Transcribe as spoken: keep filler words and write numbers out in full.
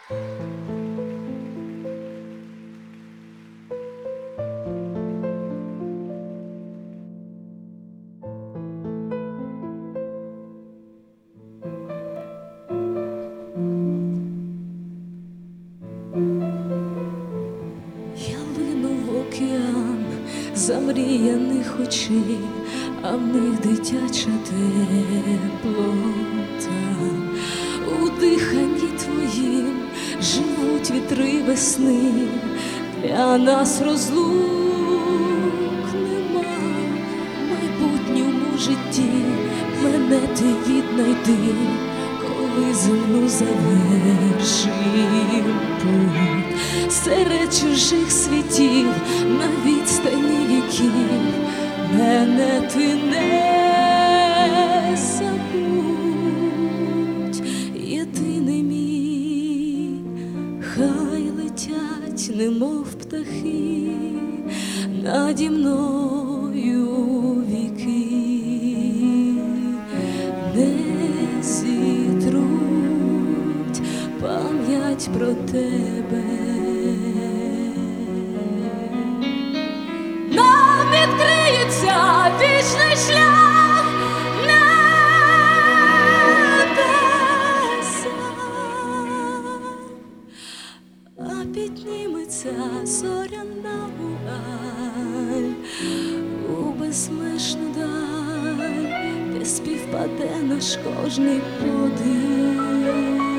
Замріяних очей, а в них дитяча теплота. У диханні твоїм живуть вітри весни, для нас розлук нема. В майбутньому житті мене ти віднайди, коли землю завершим путь. Серед чужих світів на відстані віків мене ти не забудь. Єдиний мій, хай летять, немов птахи, наді мною віки, не зітруть пам'ять про тебе. Нам відкриється вічний шлях небеса, а підніметься зоряна вуаль у безмежну даль, де співпаде наш кожний подих.